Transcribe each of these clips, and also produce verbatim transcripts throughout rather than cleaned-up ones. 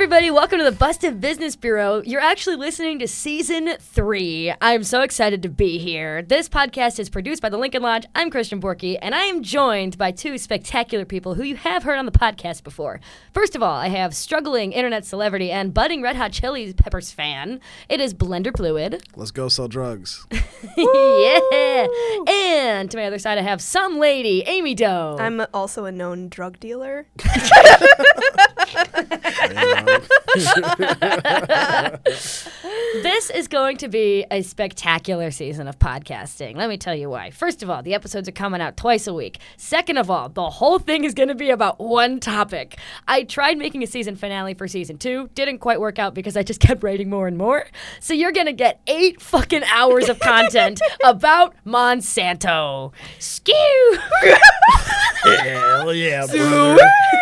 everybody. Welcome to the Busted Business Bureau. You're actually listening to Season three. I'm so excited to be here. This podcast is produced by the Lincoln Lodge. I'm Christian Borky, and I am joined by two spectacular people who you have heard on the podcast before. First of all, I have struggling internet celebrity and budding Red Hot Chili Peppers fan. It is Blender Fluid. Let's go sell drugs. Yeah. And to my other side, I have some lady, Amy Doe. I'm also a known drug dealer. This is going to be a spectacular season of podcasting. Let me tell you why. First of all, the episodes are coming out twice a week. Second of all, the whole thing is going to be about one topic. I tried making a season finale for season two. Didn't quite work out because I just kept writing more and more. So you're going to get eight fucking hours of content about Monsanto. Skew! Hell yeah, brother.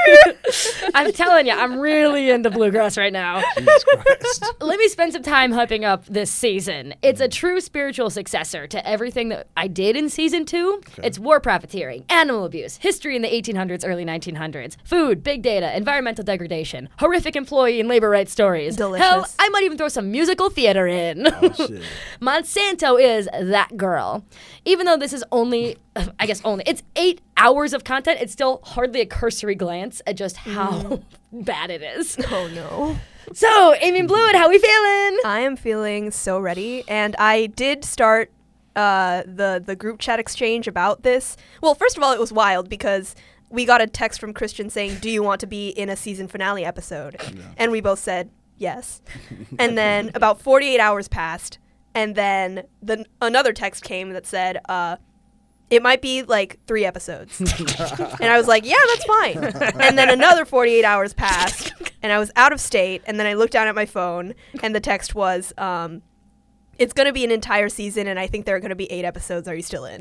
I'm telling you, I'm really into bluegrass right now. Jesus Christ. Let me spend some time hyping up this season. It's a true spiritual successor to everything that I did in season two. Okay. It's war profiteering, animal abuse, history in the eighteen hundreds, early nineteen hundreds, food, big data, environmental degradation, horrific employee and labor rights stories. Delicious. Hell, I might even throw some musical theater in. Oh, shit. Monsanto is that girl. Even though this is only, I guess only, it's eight hours of content, it's still hardly a cursory glance at just how mm. bad it is. Oh, no. So, Amy Blewett, how we feeling? I am feeling so ready, and I did start uh, the, the group chat exchange about this. Well, first of all, it was wild because we got a text from Christian saying, do you want to be in a season finale episode? Yeah. And we both said, yes. And then about forty-eight hours passed, and then the, another text came that said, uh, it might be like three episodes. And I was like, yeah, that's fine. And then another forty-eight hours passed, and I was out of state, and then I looked down at my phone, and the text was, um, it's going to be an entire season, and I think there are going to be eight episodes. Are you still in?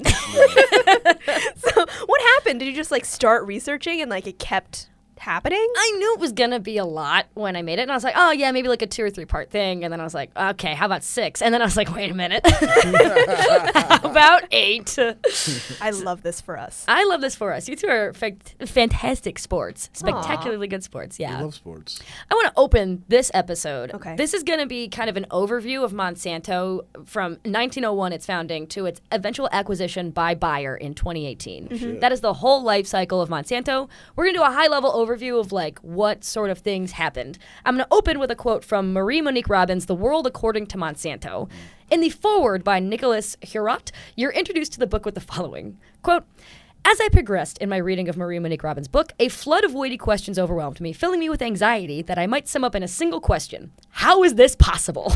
So what happened? Did you just like start researching and like it kept happening? I knew it was going to be a lot when I made it, and I was like, oh, yeah, maybe like a two or three part thing. And then I was like, okay, how about six? And then I was like, wait a minute. How about eight? I love this for us. I love this for us. You two are fa- fantastic sports. Spectacularly Aww. Good sports, yeah. I love sports. I want to open this episode. Okay. This is going to be kind of an overview of Monsanto from nineteen oh one, its founding, to its eventual acquisition by Bayer in twenty eighteen. Mm-hmm. That is the whole life cycle of Monsanto. We're going to do a high-level overview overview of like what sort of things happened. I'm going to open with a quote from Marie Monique Robbins' The World According to Monsanto. In the foreword by Nicholas Hurot, you're introduced to the book with the following. Quote, as I progressed in my reading of Marie Monique Robbins' book, a flood of weighty questions overwhelmed me, filling me with anxiety that I might sum up in a single question. How is this possible?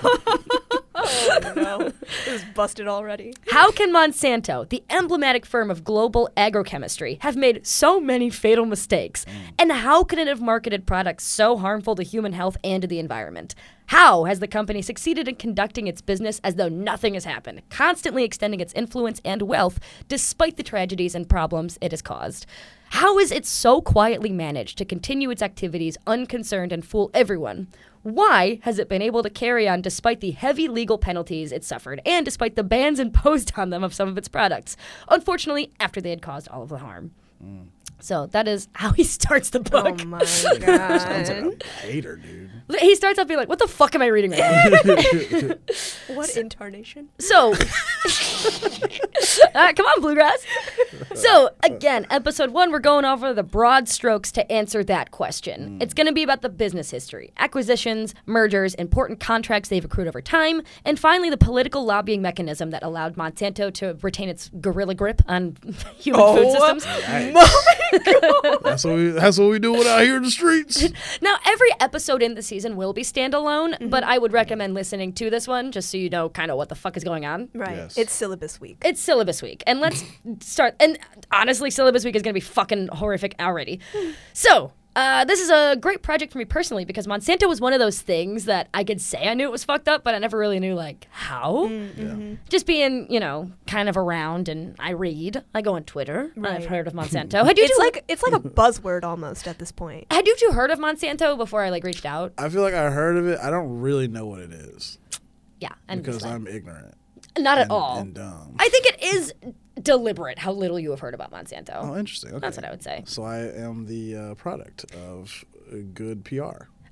Oh, no. It was busted already. How can Monsanto, the emblematic firm of global agrochemistry, have made so many fatal mistakes? And how can it have marketed products so harmful to human health and to the environment? How has the company succeeded in conducting its business as though nothing has happened, constantly extending its influence and wealth despite the tragedies and problems it has caused? How is it so quietly managed to continue its activities unconcerned and fool everyone? Why has it been able to carry on despite the heavy legal penalties it suffered and despite the bans imposed on them of some of its products? Unfortunately, after they had caused all of the harm. Mm. So that is how he starts the book. Oh, my God. Sounds like a hater, dude. He starts off being like, what the fuck am I reading right now? What so, incarnation? So, uh, come on, Bluegrass. So, again, episode one, we're going over the broad strokes to answer that question. Mm. It's going to be about the business history, acquisitions, mergers, important contracts they've accrued over time, and finally the political lobbying mechanism that allowed Monsanto to retain its gorilla grip on human oh, food systems. My that's what we that's what we do out here in the streets. Now, every episode in the season will be standalone, mm-hmm. but I would recommend listening to this one just so you know kind of what the fuck is going on. Right. Yes. It's syllabus week. It's syllabus week. And let's start. And honestly, syllabus week is going to be fucking horrific already. So, Uh, this is a great project for me personally because Monsanto was one of those things that I could say I knew it was fucked up, but I never really knew, like, how. Mm-hmm. Yeah. Just being, you know, kind of around, and I read. I go on Twitter. Right. I've heard of Monsanto. Had you it's two, like it's like a buzzword almost at this point. Had you two heard of Monsanto before I, like, reached out? I feel like I heard of it. I don't really know what it is. Yeah. And because I'm ignorant. Not and, at all. And dumb. I think it is deliberate how little you have heard about Monsanto. Oh, interesting. Okay. That's what I would say. So I am the uh, product of good P R.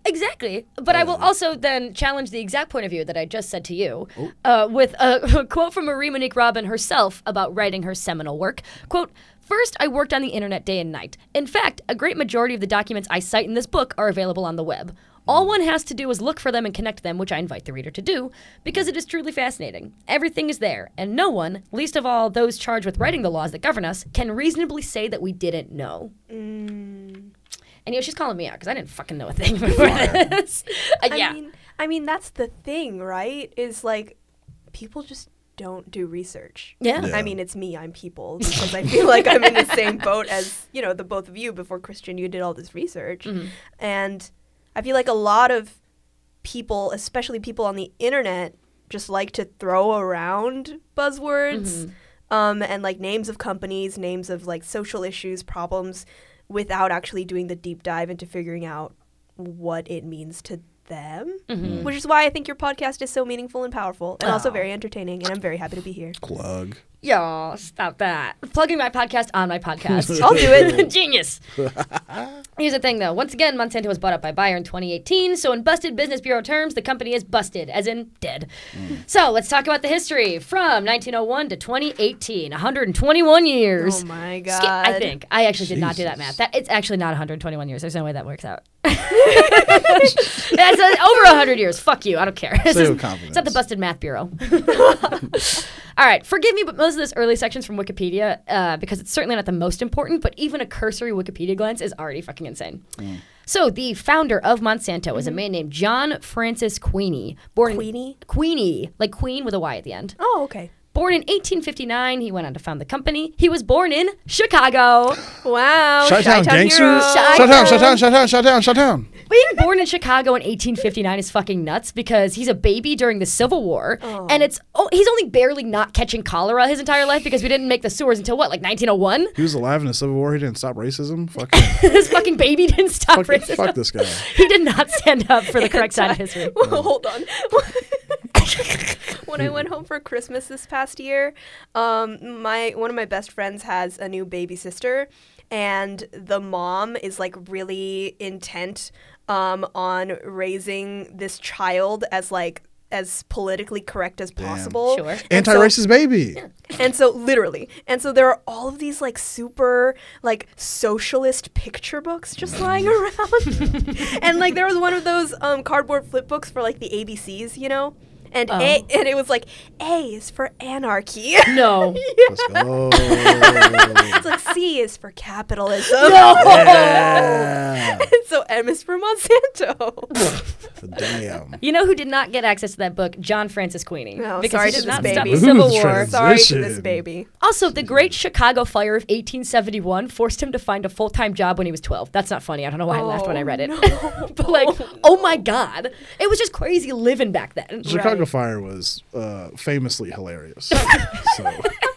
Exactly. But I will also then challenge the exact point of view that I just said to you uh, with a, a quote from Marie Monique Robin herself about writing her seminal work. Quote, "First, I worked on the internet day and night. In fact, a great majority of the documents I cite in this book are available on the web. All one has to do is look for them and connect them, which I invite the reader to do, because it is truly fascinating. Everything is there, and no one, least of all those charged with writing the laws that govern us, can reasonably say that we didn't know." Mm. And, you know, she's calling me out because I didn't fucking know a thing before this. Uh, yeah. I mean, I mean, that's the thing, right? Is like, people just don't do research. Yeah. Yeah. I mean, it's me, I'm people, because I feel like I'm in the same boat as, you know, the both of you. Before Christian, you did all this research. Mm-hmm. And I feel like a lot of people, especially people on the internet, just like to throw around buzzwords Mm-hmm. um, and like names of companies, names of like social issues, problems, without actually doing the deep dive into figuring out what it means to them. Mm-hmm. Which is why I think your podcast is so meaningful and powerful and also Oh. very entertaining. And I'm very happy to be here. Plug. Yo, stop that. Plugging my podcast on my podcast. I'll do it. Genius. Here's the thing, though. Once again, Monsanto was bought up by Bayer in twenty eighteen, so in busted Business Bureau terms, the company is busted, as in dead. So let's talk about the history. From nineteen oh one to twenty eighteen, one hundred twenty-one years. Oh my Sk- God. I think. I actually did not do that Jesus. math. That, it's actually not one hundred twenty-one years. There's no way that works out. That's uh, over one hundred years. Fuck you. I don't care. This Say is- with confidence. It's at the Busted Math Bureau. All right. Forgive me, but most of this early section's from Wikipedia uh, because it's certainly not the most important, but even a cursory Wikipedia glance is already fucking insane. So the founder of Monsanto is a man named John Francis Queeny. Born Queeny? Queeny, like Queen with a Y at the end. Oh, okay. Born in eighteen fifty-nine, he went on to found the company. He was born in Chicago. Wow. Chi-town gangster. hero. Chi- Shut down, shut down, shut down, shut down, shut down. Being born in Chicago in eighteen fifty-nine is fucking nuts because he's a baby during the Civil War, and it's oh he's only barely not catching cholera his entire life because we didn't make the sewers until what, like nineteen oh one? He was alive in the Civil War. He didn't stop racism. Fuck him. This fucking baby didn't stop fuck, racism. fuck this guy. He did not stand up for the correct side of history. Hold on. When I went home for Christmas this past year, um, my one of my best friends has a new baby sister, and the mom is like really intent um, on raising this child as like as politically correct as possible. Sure. And so- Anti-racist baby. And so literally, and so there are all of these like super like socialist picture books just lying around. And like there was one of those um, cardboard flip books for like the A B Cs, you know? And Oh. A and it was like A is for anarchy. No. Let's go. It's like C is for capitalism. Yeah. And so M is for Monsanto. Damn. You know who did not get access to that book? John Francis Queeny. No, because sorry he to did this not baby. stop the Ooh, Civil the War. trans- Sorry to this Transition. baby. Also, the Great Chicago Fire of eighteen seventy-one forced him to find a full-time job when he was twelve. That's not funny. I don't know why I laughed when I read it. no. But like, oh my God. It was just crazy living back then. Chicago Right. Fire was uh, famously hilarious. so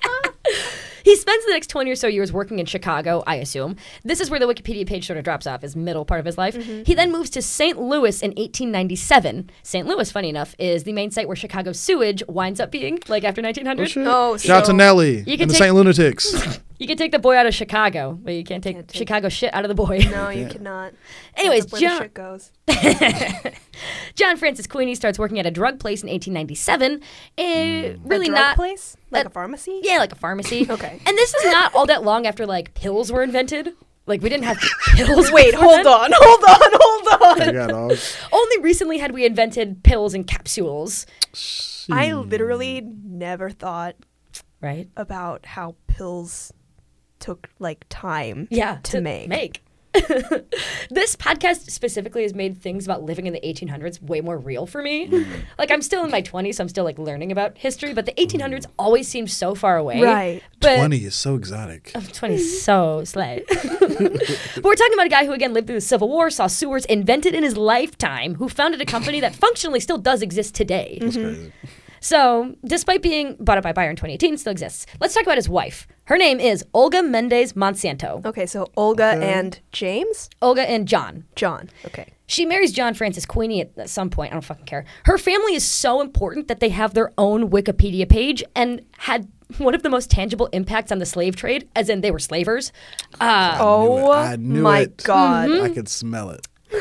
He spends the next twenty or so years working in Chicago, I assume. This is where the Wikipedia page sort of drops off, his middle part of his life. He then moves to Saint Louis in eighteen ninety-seven. Saint Louis, funny enough, is the main site where Chicago sewage winds up being, like after nineteen oh, hundred. shit. Oh, Shout out to so- Nelly You and can the take- Saint Lunatics. You can take the boy out of Chicago, but you can't take, Can't take- Chicago shit out of the boy. No, you cannot. Anyways, That's where John- the shit goes. John Francis Queeny starts working at a drug place in eighteen ninety-seven. Eh, really a drug not... place? Like uh, a pharmacy? Yeah, like a pharmacy. Okay. And this is not all that long after, like, pills were invented. Like, we didn't have pills. Wait, before hold then. on, hold on, hold on. I got dog. Only recently had we invented pills and capsules, I literally never thought right? about how pills took like time Yeah, to, make. Make. This podcast specifically has made things about living in the eighteen hundreds way more real for me. Like, I'm still in my twenties, so I'm still like learning about history, but the eighteen hundreds always seemed so far away. Right. But twenty is so exotic. Oh, twenty is so slay. But we're talking about a guy who, again, lived through the Civil War, saw sewers invented in his lifetime, who founded a company that functionally still does exist today. That's crazy. So, despite being bought up by Bayer in twenty eighteen, still exists. Let's talk about his wife. Her name is Olga Mendez Monsanto. Okay, so Olga Okay. and James? Olga and John. John. Okay. She marries John Francis Queeny at, at some point. I don't fucking care. Her family is so important that they have their own Wikipedia page and had one of the most tangible impacts on the slave trade, as in they were slavers. Uh, Oh I knew my it. God. I could smell it.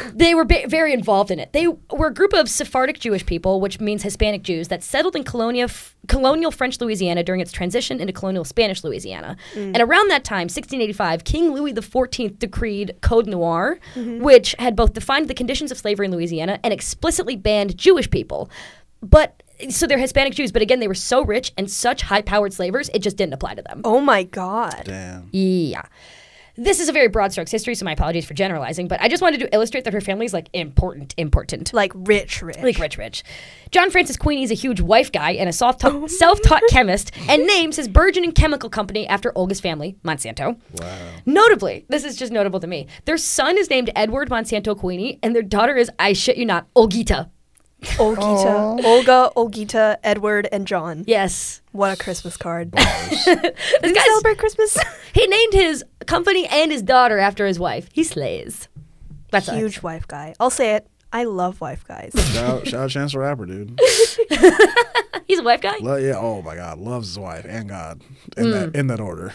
They were ba- very involved in it. They were a group of Sephardic Jewish people, which means Hispanic Jews, that settled in colonia, f- colonial French Louisiana during its transition into colonial Spanish Louisiana. Mm. And around that time, sixteen eighty-five, King Louis the fourteenth decreed Code Noir, mm-hmm. which had both defined the conditions of slavery in Louisiana and explicitly banned Jewish people. But so they're Hispanic Jews, but again, they were so rich and such high-powered slavers, it just didn't apply to them. Oh my God. Damn. Yeah. This is a very broad strokes history, so my apologies for generalizing, but I just wanted to illustrate that her family is like important, important. Like rich, rich. Like rich, rich. John Francis Queenie is a huge wife guy and a self-taught, self-taught chemist, and names his burgeoning chemical company after Olga's family, Monsanto. Wow. Notably, this is just notable to me, their son is named Edward Monsanto Queenie, and their daughter is, I shit you not, Olgita. Olgita. Aww. Olga, Olgita, Edward, and John. Yes. What a Christmas card. This guy celebrate Christmas. He named his company and his daughter after his wife. He slays. That's huge us. Wife guy. I'll say it. I love wife guys. Shout out, shout out Chance the Rapper, dude. He's a wife guy? Lo- yeah. Oh my God. Loves his wife and God. In Mm. that in that order.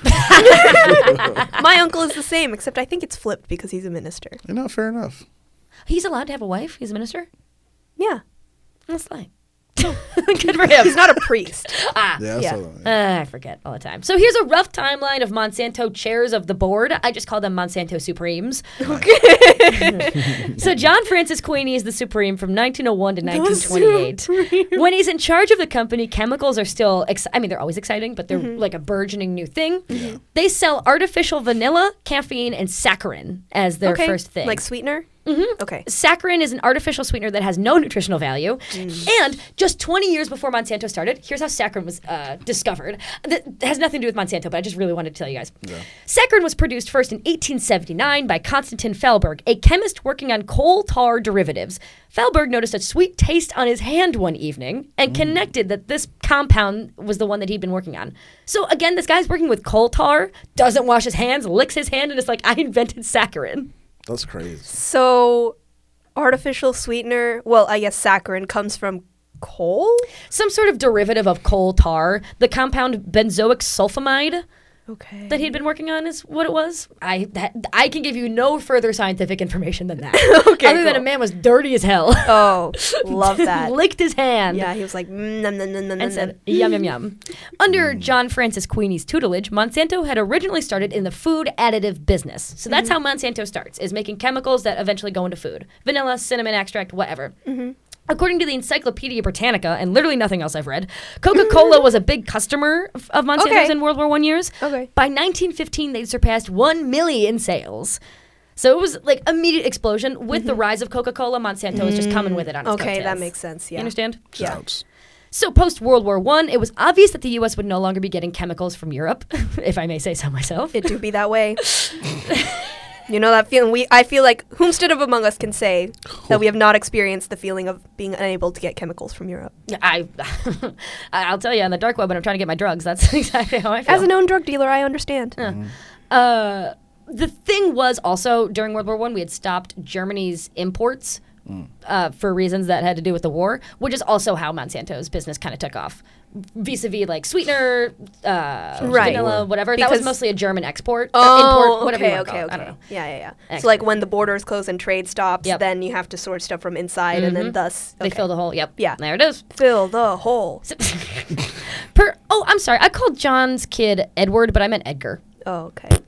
My uncle is the same, except I think it's flipped because he's a minister. You know, fair enough. He's allowed to have a wife? He's a minister? Yeah. That's fine. Good for him. He's not a priest. ah, Yeah. yeah. So, yeah. Uh, I forget all the time. So here's a rough timeline of Monsanto chairs of the board. I just call them Monsanto Supremes. Okay. So John Francis Queenie is the Supreme from nineteen oh one to nineteen twenty-eight. When he's in charge of the company, chemicals are still, ex- I mean, they're always exciting, but they're mm-hmm. like a burgeoning new thing. Mm-hmm. They sell artificial vanilla, caffeine, and saccharin as their okay. first thing. Like sweetener? Mm-hmm. Okay. Saccharin is an artificial sweetener that has no nutritional value. Mm. And just twenty years before Monsanto started, here's how saccharin was uh, discovered. That has nothing to do with Monsanto, but I just really wanted to tell you guys. Yeah. Saccharin was produced first in eighteen seventy-nine by Konstantin Fellberg, a chemist working on coal tar derivatives. Fellberg noticed a sweet taste on his hand one evening and mm. connected that this compound was the one that he'd been working on. So again, this guy's working with coal tar, doesn't wash his hands, licks his hand, and is like, I invented saccharin. That's crazy. So, artificial sweetener, well, I guess saccharin comes from coal? Some sort of derivative of coal tar. The compound benzoic sulfamide okay. that he'd been working on is what it was. I that, I can give you no further scientific information than that. okay, Other cool. than a man was dirty as hell. Oh, love that. Licked his hand. Yeah, he was like, mm, nom, nom, nom, nom, and said, nom. yum, yum, yum. Under John Francis Queenie's tutelage, Monsanto had originally started in the food additive business. So that's mm-hmm. how Monsanto starts, is making chemicals that eventually go into food. Vanilla, cinnamon extract, whatever. Mm-hmm. According to the Encyclopedia Britannica, and literally nothing else I've read, Coca-Cola was a big customer of, of Monsanto's okay. in World War One years. Okay. By nineteen fifteen, they'd surpassed one million in sales. So it was like immediate explosion. With mm-hmm. the rise of Coca-Cola, Monsanto mm. was just coming with it on its Okay, coattails. that makes sense, yeah. You understand? Yeah. Shouts. So post-World War One, it was obvious that the U S would no longer be getting chemicals from Europe, if I may say so myself. It do be that way. You know that feeling? We I feel like whomstead of among us can say that we have not experienced the feeling of being unable to get chemicals from Europe. I, I'll tell you, on the dark web when I'm trying to get my drugs, that's exactly how I feel. As a known drug dealer, I understand. Yeah. Mm. Uh, the thing was also, during World War One, we had stopped Germany's imports mm. uh, for reasons that had to do with the war, which is also how Monsanto's business kind of took off. Vis-a-vis like sweetener, uh, right. vanilla, whatever. Because that was mostly a German export. Oh, import, whatever okay, you want to okay, call it. okay. I don't know. Yeah, yeah, yeah. Export. So like when the borders close and trade stops, Yep. then you have to source stuff from inside, mm-hmm. and then thus They okay. fill the hole. Yep. Yeah. There it is. Fill the hole. So, per, oh, I'm sorry. I called John's kid Edward, but I meant Edgar. Oh, okay.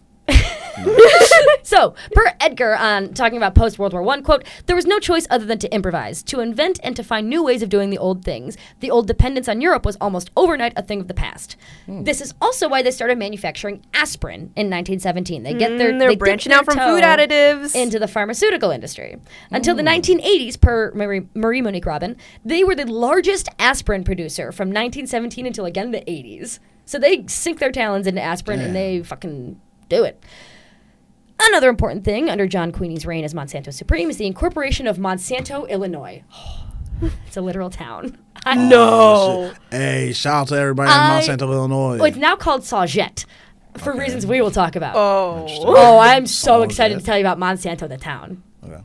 So, per Edgar, on talking about post-World War One, quote, there was no choice other than to improvise, to invent and to find new ways of doing the old things. The old dependence on Europe was almost overnight a thing of the past. Mm. This is also why they started manufacturing aspirin in nineteen seventeen. They get their mm, they're they branching dip out their from toe food additives into the pharmaceutical industry. Until mm. the nineteen eighties, per Marie, Marie Monique Robin, they were the largest aspirin producer from nineteen seventeen until again the eighties. So they sink their talons into aspirin Damn. and they fucking do it. Another important thing under John Queenie's reign as Monsanto Supreme is the incorporation of Monsanto, Illinois. It's a literal town. I no. Hey, shout out to everybody I, in Monsanto, Illinois. Oh, it's now called Sauget, for Okay. reasons we will talk about. Oh. Oh, I'm so Sauget. excited to tell you about Monsanto, the town. Okay.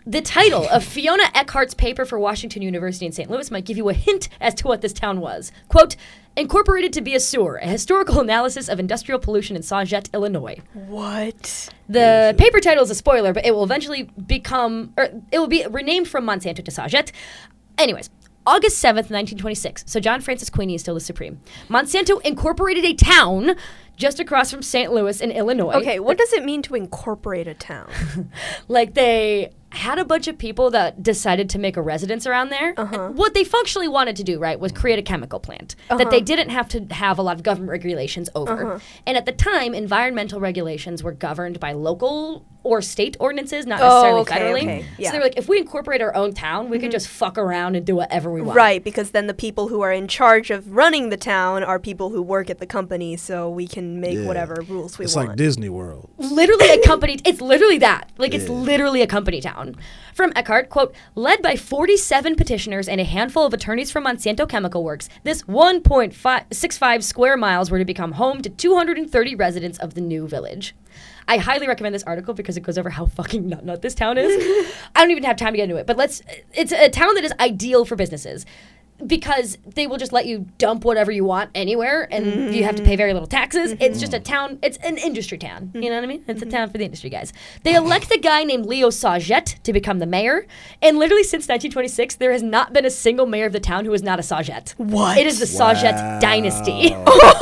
The title of Fiona Eckhart's paper for Washington University in Saint Louis might give you a hint as to what this town was. Quote, incorporated to be a sewer, a historical analysis of industrial pollution in Sauget, Illinois. What? The paper title is a spoiler, but it will eventually become, or it will be renamed from Monsanto to Sauget. Anyways, August seventh, nineteen twenty-six. So John Francis Queeny is still the supreme. Monsanto incorporated a town just across from Saint Louis in Illinois. Okay, what does it mean to incorporate a town? Like they had a bunch of people that decided to make a residence around there. Uh-huh. And what they functionally wanted to do, right, was create a chemical plant Uh-huh. that they didn't have to have a lot of government regulations over. Uh-huh. And at the time, environmental regulations were governed by local or state ordinances, not Oh, necessarily okay, federally. okay, yeah. So they were like, if we incorporate our own town, we can just fuck around and do whatever we want. Right, because then the people who are in charge of running the town are people who work at the company, so we can make Yeah. whatever rules we It's want. like Disney World. Literally a company. It's literally that. Like, it's Yeah. literally a company town. From Eckhart, quote, led by forty-seven petitioners and a handful of attorneys from Monsanto Chemical Works, this one point six five square miles were to become home to two hundred thirty residents of the new village. I highly recommend this article because it goes over how fucking nut nut this town is. I don't even have time to get into it, but let's. It's a town that is ideal for businesses. Because they will just let you dump whatever you want anywhere, and mm-hmm. you have to pay very little taxes. Mm-hmm. It's just a town. It's an industry town. Mm-hmm. You know what I mean? It's mm-hmm. a town for the industry guys. They elect a guy named Leo Sauget to become the mayor, and literally since nineteen twenty-six, there has not been a single mayor of the town who is not a Sauget. What? It is the Wow. Sauget dynasty.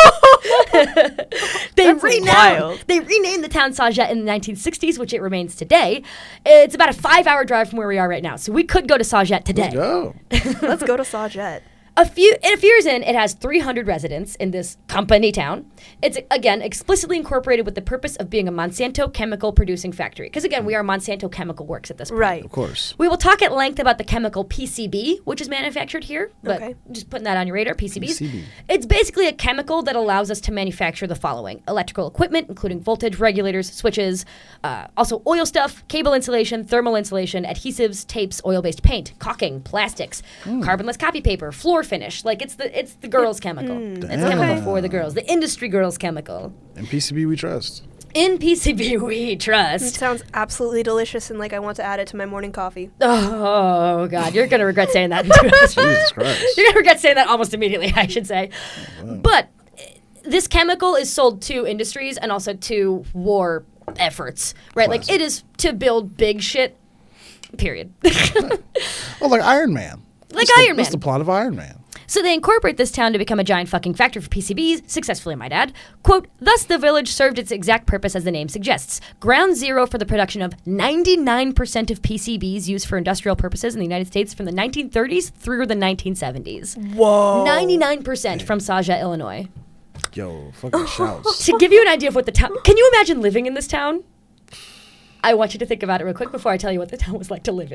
they That's renamed. wild. They renamed the town Sauget in the nineteen sixties, which it remains today. It's about a five-hour drive from where we are right now, so we could go to Sauget today. Let's go. Let's go to Sauget. A few, a few years in, it has three hundred residents in this company town. It's, again, explicitly incorporated with the purpose of being a Monsanto chemical producing factory. Because, again, we are Monsanto Chemical Works at this point. Right. Of course. We will talk at length about the chemical P C B, which is manufactured here. But Okay. just putting that on your radar, P C Bs. P C B. It's basically a chemical that allows us to manufacture the following. Electrical equipment, including voltage regulators, switches, uh, also oil stuff, cable insulation, thermal insulation, adhesives, tapes, oil-based paint, caulking, plastics, Mm. carbonless copy paper, floor finish. Like, it's the it's the girls' chemical. It's chemical Okay. for the girls. The industry girls' chemical. And P C B we trust. In P C B, we It trust. sounds absolutely delicious, and like I want to add it to my morning coffee. Oh, God. You're going to regret saying that in two episodes. Jesus Christ. You're going to regret saying that almost immediately, I should say. But uh, this chemical is sold to industries and also to war efforts, right? Like, Classic. it is to build big shit, period. Oh, like Iron Man. Like That's the- Iron That's Man. the plot of Iron Man. So they incorporate this town to become a giant fucking factory for P C Bs, successfully, might add. Quote, thus the village served its exact purpose as the name suggests. Ground zero for the production of ninety-nine percent of P C Bs used for industrial purposes in the United States from the nineteen thirties through the nineteen seventies. Whoa. ninety-nine percent from Sauget, Illinois. Yo, fucking shouts. To give you an idea of what the town... Can you imagine living in this town? I want you to think about it real quick before I tell you what the town was like to live in.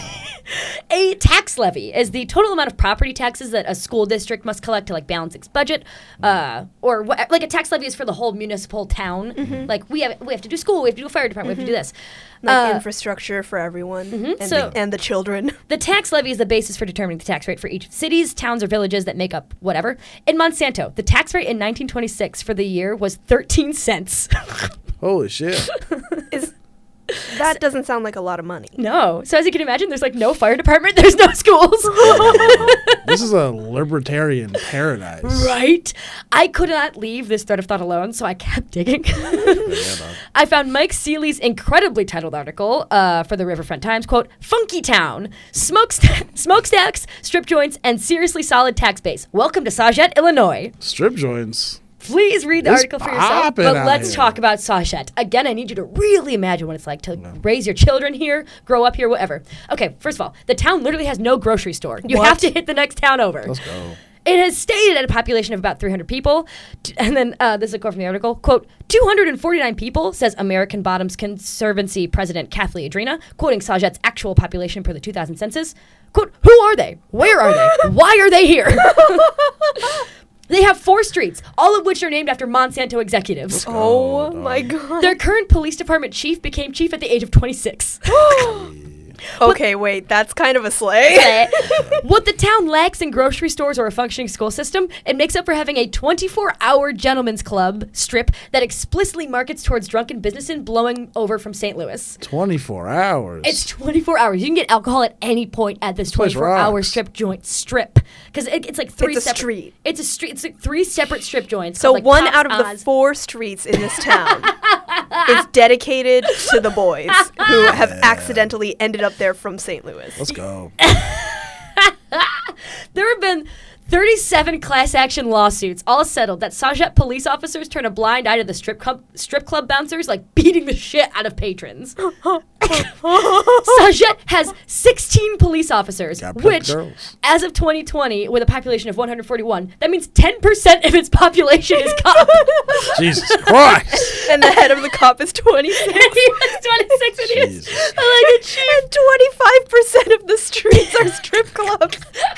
A tax levy is the total amount of property taxes that a school district must collect to like balance its budget, uh, or what, like a tax levy is for the whole municipal town. Mm-hmm. Like we have, we have to do school, we have to do a fire department, we have to do this. Like Uh, infrastructure for everyone and, So- the, and the children. The tax levy is the basis for determining the tax rate for each cities, towns, or villages that make up whatever. In Monsanto, the tax rate in nineteen twenty-six for the year was thirteen cents. Holy shit. Is that doesn't sound like a lot of money. No. So as you can imagine, there's like no fire department, there's no schools. This is a libertarian paradise. Right? I could not leave this thread of thought alone, so I kept digging. I found Mike Seeley's incredibly titled article uh, for the Riverfront Times, quote, Funky Town, smokesta- smokestacks, strip joints, and seriously solid tax base. Welcome to Sauget, Illinois. Strip joints. Please read the It's article for yourself, poppin' but out let's here. talk about Sauget. Again, I need you to really imagine what it's like to raise your children here, grow up here, whatever. Okay, first of all, the town literally has no grocery store. You What? have to hit the next town over. Let's go. It has stated at a population of about three hundred people. T- And then uh, this is a quote from the article. Quote, two hundred forty-nine people, says American Bottoms Conservancy President Kathleen Adrena, quoting Sauget's actual population per the two thousand census. Quote, who are they? Where are they? Why are they here? They have four streets, all of which are named after Monsanto executives. Oh dog. my god. Their current police department chief became chief at the age of twenty-six. Okay, wait, that's kind of a slay. What the town lacks in grocery stores or a functioning school system, it makes up for having a twenty-four hour gentleman's club strip that explicitly markets towards drunken businessmen blowing over from Saint Louis. twenty-four hours. It's twenty-four hours. You can get alcohol at any point at this place twenty-four hour rocks. strip joint strip. Because it, it's like three It's a separate... street. It's a street. It's like three separate strip joints. So called, like, one Pops out of the Oz. four streets in this town is dedicated to the boys who have accidentally ended up there from Saint Louis. Let's go. There have been thirty-seven class action lawsuits, all settled, that Sauget police officers turn a blind eye to the strip club, strip club bouncers, like beating the shit out of patrons. Sauget has sixteen police officers, Gotta protect which, girls. as of twenty twenty, with a population of one hundred forty-one, that means ten percent of its population is cop. Jesus Christ. And the head of the cop is twenty-six. He was twenty-six and he was Jesus. like a chief. And twenty-five percent of the streets are strip clubs.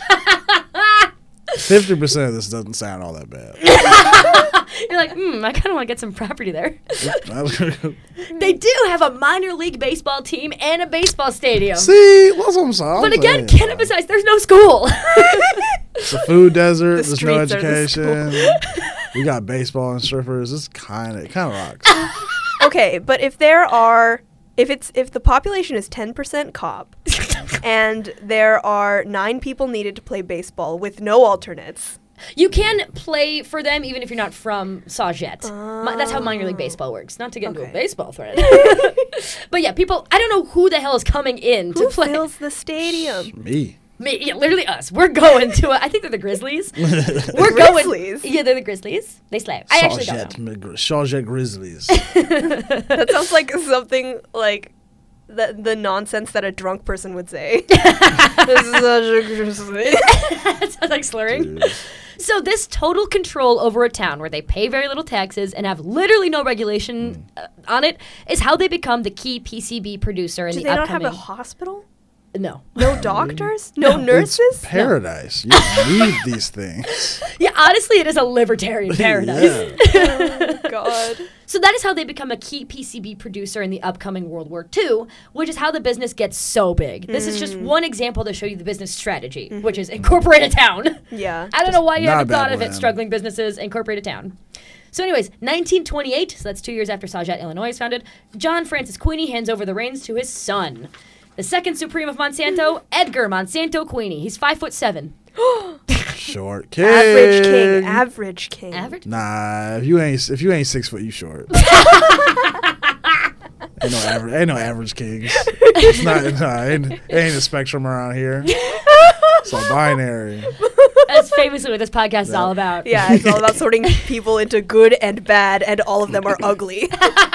fifty percent of this doesn't sound all that bad. You're like, hmm, I kind of want to get some property there. See, They do have a minor league baseball team and a baseball stadium. that's what I'm saying. But again, saying, can't emphasize there's no school. It's a food desert. The There's no streets are the education. We got baseball and strippers. This kind of it kind of rocks. Okay, but if there are, if it's if the population is ten percent cop, and there are nine people needed to play baseball with no alternates. You can play for them even if you're not from Sauget. Mi- That's how minor league baseball works. Not to get into a Okay. baseball thread. But yeah, people, I don't know who the hell is coming in Who to play. fills the stadium? Me. Me, yeah, literally us. We're going to, a, I think they're the Grizzlies. We're going. Grizzlies? Yeah, they're the Grizzlies. They slay. I actually don't know. Sauget Grizzlies. That sounds like something like the the nonsense that a drunk person would say. This is such a grizzly. That sounds like slurring. Dude. So this total control over a town where they pay very little taxes and have literally no regulation uh, on it is how they become the key P C B producer in Do the they not upcoming... have a hospital? No. No doctors? No, It's nurses? paradise. You need these things. Yeah, honestly, it is a libertarian paradise. Yeah. Oh, God. So that is how they become a key P C B producer in the upcoming World War Two, which is how the business gets so big. This is just one example to show you the business strategy, which is incorporate a town. Yeah. I don't know why you not a haven't bad thought of it, plan. struggling businesses, incorporate a town. So anyways, nineteen twenty-eight, so that's two years after Sauget, Illinois is founded, John Francis Queenie hands over the reins to his son. The second Supreme of Monsanto, Edgar Monsanto Queenie. He's five foot seven. Short king. Average king. Average king. Average? Nah, if you ain't if you ain't six foot, you short. ain't no average. Ain't no average kings. It's not. Nah, ain't, ain't a spectrum around here. It's a binary. That's famously what this podcast is all about. Yeah, it's all about sorting people into good and bad, and all of them are ugly.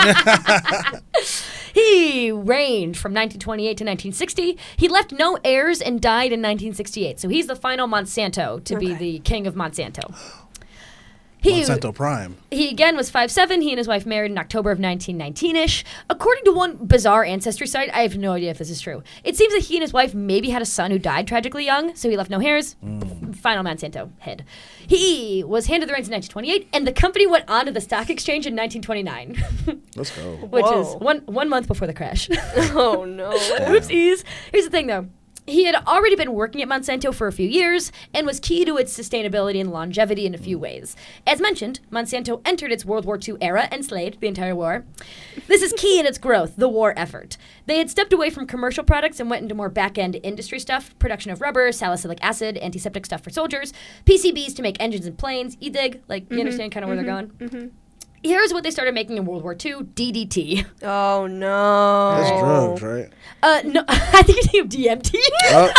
He reigned from nineteen twenty-eight to nineteen sixty. He left no heirs and died in nineteen sixty-eight. So he's the final Monsanto to be Okay. the king of Monsanto. He, Monsanto Prime. he again was five seven. He and his wife married in October of nineteen nineteen-ish. According to one bizarre ancestry site, I have no idea if this is true. It seems that he and his wife maybe had a son who died tragically young, so he left no heirs. Final Monsanto head. He was handed the reins in nineteen twenty-eight, and the company went on to the stock exchange in nineteen twenty-nine, Let's go. which is Whoa. one one month before the crash. Oh, no. Oopsies. Here's the thing, though. He had already been working at Monsanto for a few years and was key to its sustainability and longevity in a few ways. As mentioned, Monsanto entered its World War Two era and slayed the entire war. This is key in its growth, the war effort. They had stepped away from commercial products and went into more back-end industry stuff, production of rubber, salicylic acid, antiseptic stuff for soldiers, P C Bs to make engines and planes, you dig? Like, you understand kind of where they're going? Mm-hmm. Here's what they started making in World War Two, D D T. Oh, no. That's drugs, right? Uh, no, I think you're thinking of D M T. Oh.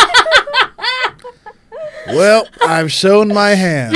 Well, I've shown my hand.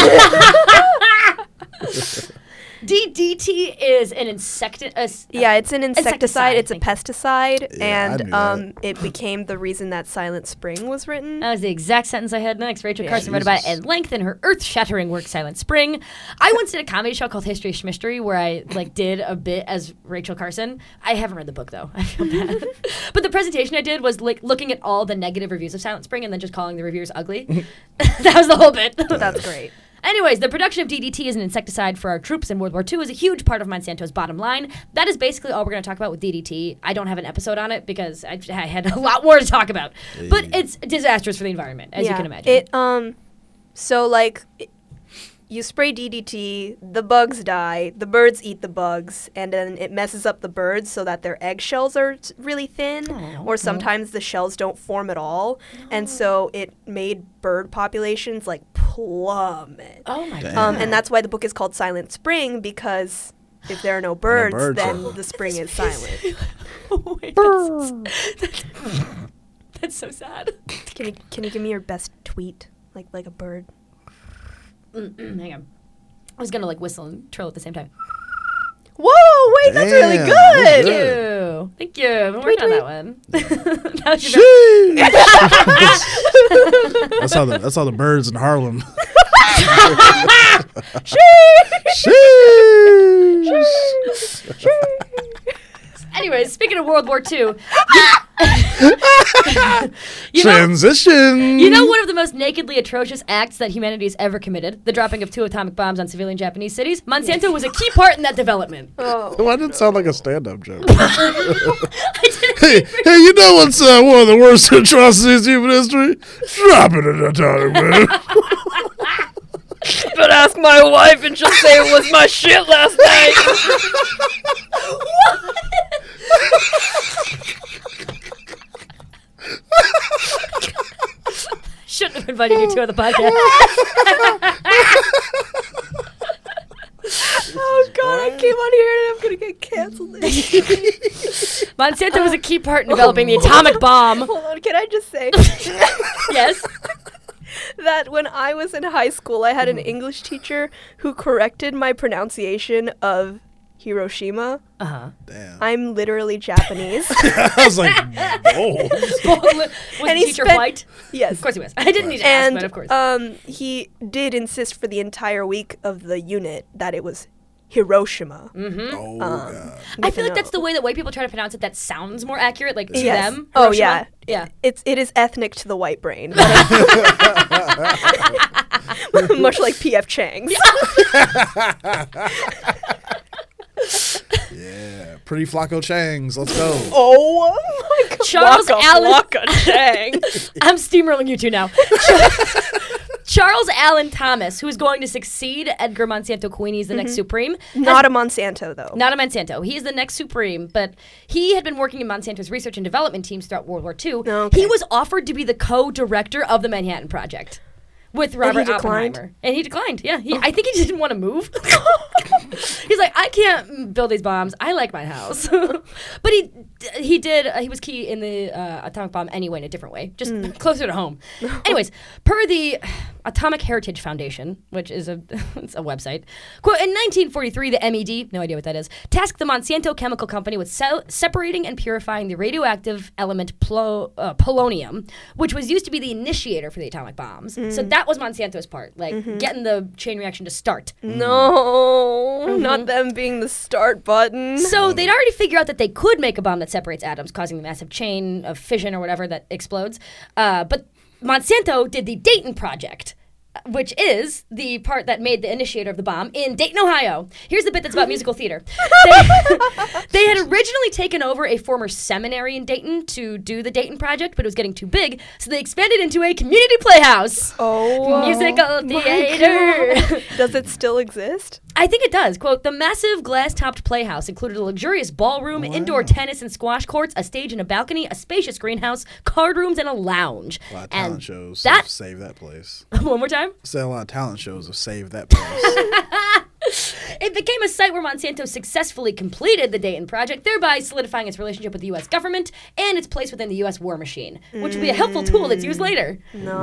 D D T is an insecti- uh, s- Yeah, it's an insecticide. Insecticide, It's a thank you. pesticide, Yeah, I and knew that. um, it became the reason that Silent Spring was written. That was the exact sentence I had next. Rachel Yeah. Carson wrote about it Jesus. at length in her earth-shattering work, Silent Spring. I once did a comedy show called History of Schmistery where I like did a bit as Rachel Carson. I haven't read the book though. I feel bad. But the presentation I did was like looking at all the negative reviews of Silent Spring and then just calling the reviewers ugly. That was the whole bit. That's great. Anyways, the production of D D T as an insecticide for our troops in World War Two is a huge part of Monsanto's bottom line. That is basically all we're going to talk about with D D T. I don't have an episode on it because I, I had a lot more to talk about. Hey. But it's disastrous for the environment, as yeah. you can imagine. It um, so like, it, you spray D D T, the bugs die, the birds eat the bugs, and then it messes up the birds so that their eggshells are t- really thin, Oh, or sometimes the shells don't form at all, and so it made bird populations like plummet. oh my Damn. god. Um, and that's why the book is called Silent Spring, because if there are no birds, birds then are- the spring is silent. Oh, wait, that's, that's, that's so sad. Can you can you give me your best tweet, like like a bird? Mm-mm, hang on. I was going to like whistle and trill at the same time. Whoa! Wait, that's really Damn, good. that's Thank good. you. Thank you. I've been working on that one. That was your Sheesh. that's how the that's how the birds in Harlem. Anyways, speaking of World War Two, you know, Transition. you know one of the most nakedly atrocious acts that humanity has ever committed? The dropping of two atomic bombs on civilian Japanese cities? Monsanto was a key part in that development. Oh. Why did it sound like a stand-up joke? hey, hey, you know what's uh, one of the worst atrocities in human history? Dropping an atomic bomb. But ask my wife and she'll say it was my shit last night. Shouldn't have invited you two on the podcast. Oh god, I came on here and I'm gonna get canceled. Monsanto was a key part in developing the atomic bomb. Hold on, can I just say Yes. that when I was in high school, I had an English teacher who corrected my pronunciation of Hiroshima. Uh-huh. Damn. I'm literally Japanese. I was like, oh. Was the And he teacher spent- white? Yes. Of course he was. I didn't need to ask, And but of course. um, he did insist for the entire week of the unit that it was Hiroshima. Mm-hmm. Oh, Um, God. I feel like that's the way that white people try to pronounce it that sounds more accurate, like to Yes. them. Oh, Hiroshima. yeah. Yeah. It's it is ethnic to the white brain. Much like P F Chang's. Yeah. Pretty Flacco Changs. Let's go. Oh my god. Charles Waka Allen- Flocka Chang. I'm steamrolling you two now. Charles Allen Thomas, who is going to succeed Edgar Monsanto Queenie as the next Supreme. has- Not a Monsanto though. Not a Monsanto. He is the next Supreme, but he had been working in Monsanto's research and development teams throughout World War Two. Okay. He was offered to be the co-director of the Manhattan Project with Robert declined? Oppenheimer. And he declined. Yeah, he, I think he just didn't want to move. He's like, I can't build these bombs. I like my house. But he he did. Uh, he was key in the uh, atomic bomb anyway, in a different way, just closer to home. Anyways, per the Atomic Heritage Foundation, which is a it's a website, quote, in nineteen forty-three, the M E D, no idea what that is, tasked the Monsanto Chemical Company with se- separating and purifying the radioactive element plo- uh, polonium, which was used to be the initiator for the atomic bombs. So that was Monsanto's part, like getting the chain reaction to start. No, not them being the start button. So they'd already figured out that they could make a bomb that separates atoms, causing the massive chain of fission or whatever that explodes. Uh, but Monsanto did the Dayton Project, which is the part that made the initiator of the bomb in Dayton, Ohio. Here's the bit that's about musical theater. They, they had originally taken over a former seminary in Dayton to do the Dayton Project, but it was getting too big, so they expanded into a community playhouse. Oh, Musical my theater. God. Does it still exist? I think it does. Quote, the massive glass-topped playhouse included a luxurious ballroom, indoor tennis and squash courts, a stage and a balcony, a spacious greenhouse, card rooms, and a lounge. A lot of And talent shows that- have saved that place. One more time. Say a lot of talent shows have saved that place. It became a site where Monsanto successfully completed the Dayton Project, thereby solidifying its relationship with the U S government and its place within the U S war machine, which would be a helpful tool that's used later.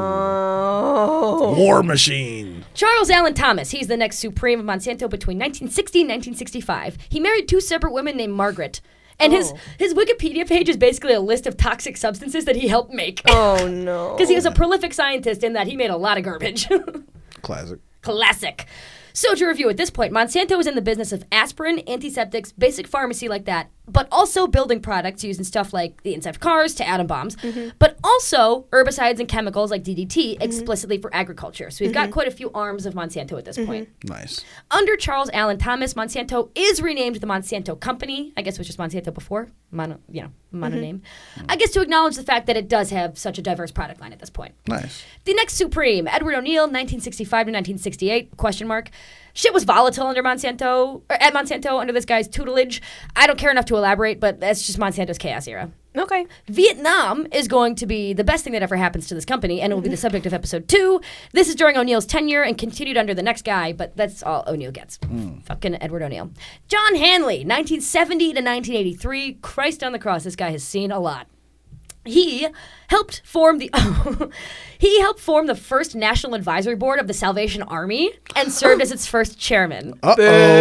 No. War Machine. Charles Allen Thomas, he's the next Supreme of Monsanto between nineteen sixty and nineteen sixty-five. He married two separate women named Margaret. And his, Oh. his Wikipedia page is basically a list of toxic substances that he helped make. Oh no. Because he was a prolific scientist in that he made a lot of garbage. Classic. Classic. So to review at this point, Monsanto is in the business of aspirin, antiseptics, basic pharmacy like that, but also building products used in stuff like the inside of cars to atom bombs, mm-hmm. but also herbicides and chemicals like D D T mm-hmm. explicitly for agriculture. So we've mm-hmm. got quite a few arms of Monsanto at this mm-hmm. point. Nice. Under Charles Allen Thomas, Monsanto is renamed the Monsanto Company. I guess it was just Monsanto before, mono, you know, mono mm-hmm. name. Mm-hmm. I guess to acknowledge the fact that it does have such a diverse product line at this point. Nice. The next Supreme, Edward O'Neill, nineteen sixty-five to nineteen sixty-eight, question mark. Shit was volatile under Monsanto, or at Monsanto under this guy's tutelage. I don't care enough to elaborate, but that's just Monsanto's chaos era. Okay. Vietnam is going to be the best thing that ever happens to this company, and it will be the subject of episode two. This is during O'Neill's tenure and continued under the next guy, but that's all O'Neill gets. Mm. Fucking Edward O'Neill. John Hanley, nineteen seventy to nineteen eighty-three. Christ on the cross, this guy has seen a lot. He helped form the he helped form the first National Advisory Board of the Salvation Army and served as its first chairman. Uh-oh,